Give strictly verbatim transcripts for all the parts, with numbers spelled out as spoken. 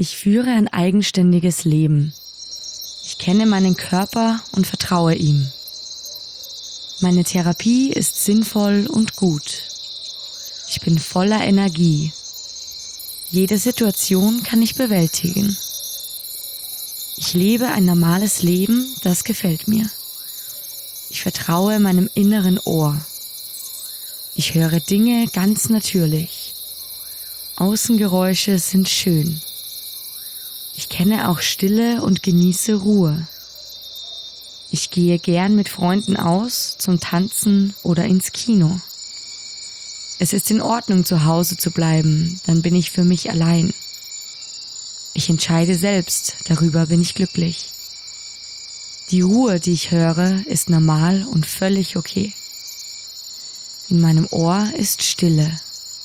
Ich führe ein eigenständiges Leben. Ich kenne meinen Körper und vertraue ihm. Meine Therapie ist sinnvoll und gut. Ich bin voller Energie. Jede Situation kann ich bewältigen. Ich lebe ein normales Leben, das gefällt mir. Ich vertraue meinem inneren Ohr. Ich höre Dinge ganz natürlich. Außengeräusche sind schön. Ich kenne auch Stille und genieße Ruhe. Ich gehe gern mit Freunden aus, zum Tanzen oder ins Kino. Es ist in Ordnung, zu Hause zu bleiben, dann bin ich für mich allein. Ich entscheide selbst, darüber bin ich glücklich. Die Ruhe, die ich höre, ist normal und völlig okay. In meinem Ohr ist Stille.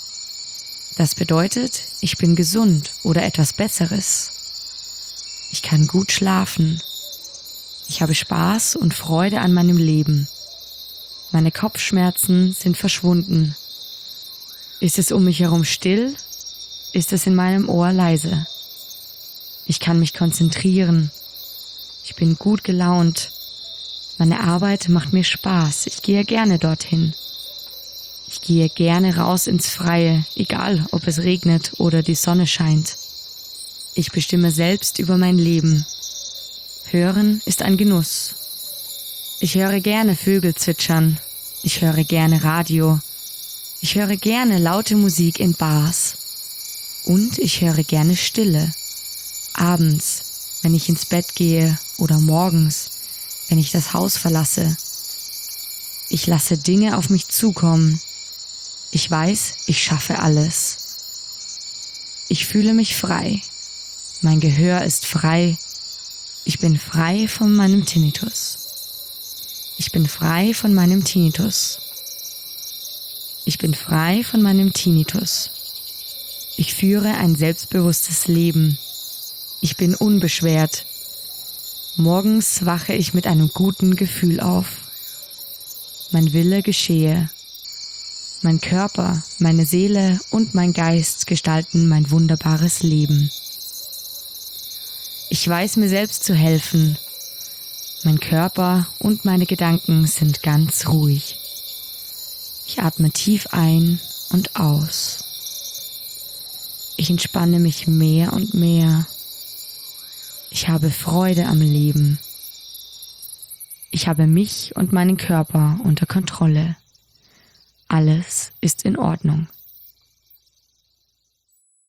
Das bedeutet, ich bin gesund oder etwas Besseres. Ich kann gut schlafen. Ich habe Spaß und Freude an meinem Leben. Meine Kopfschmerzen sind verschwunden. Ist es um mich herum still? Ist es in meinem Ohr leise? Ich kann mich konzentrieren. Ich bin gut gelaunt. Meine Arbeit macht mir Spaß. Ich gehe gerne dorthin. Ich gehe gerne raus ins Freie, egal ob es regnet oder die Sonne scheint. Ich bestimme selbst über mein Leben. Hören ist ein Genuss. Ich höre gerne Vögel zwitschern. Ich höre gerne Radio. Ich höre gerne laute Musik in Bars. Und ich höre gerne Stille. Abends, wenn ich ins Bett gehe oder morgens, wenn ich das Haus verlasse. Ich lasse Dinge auf mich zukommen. Ich weiß, ich schaffe alles. Ich fühle mich frei. Mein Gehör ist frei. Ich bin frei von meinem Tinnitus. Ich bin frei von meinem Tinnitus. Ich bin frei von meinem Tinnitus. Ich führe ein selbstbewusstes Leben. Ich bin unbeschwert. Morgens wache ich mit einem guten Gefühl auf. Mein Wille geschehe. Mein Körper, meine Seele und mein Geist gestalten mein wunderbares Leben. Ich weiß mir selbst zu helfen. Mein Körper und meine Gedanken sind ganz ruhig. Ich atme tief ein und aus. Ich entspanne mich mehr und mehr. Ich habe Freude am Leben. Ich habe mich und meinen Körper unter Kontrolle. Alles ist in Ordnung.